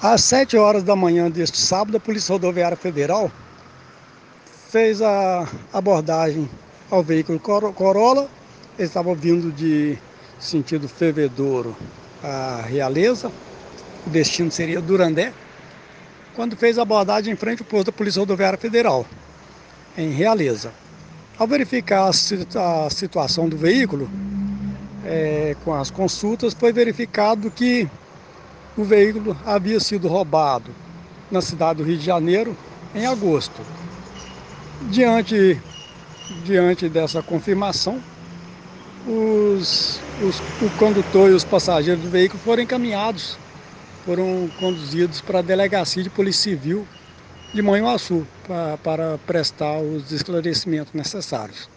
Às 7 horas da manhã deste sábado, a Polícia Rodoviária Federal fez a abordagem ao veículo Corolla. Eles estavam vindo de sentido Fervedouro a Realeza, o destino seria Durandé, quando fez a abordagem em frente ao posto da Polícia Rodoviária Federal, em Realeza. Ao verificar a situação do veículo, com as consultas, foi verificado que o veículo havia sido roubado na cidade do Rio de Janeiro em agosto. Diante dessa confirmação, o condutor e os passageiros do veículo foram conduzidos para a Delegacia de Polícia Civil de Manhuaçu para prestar os esclarecimentos necessários.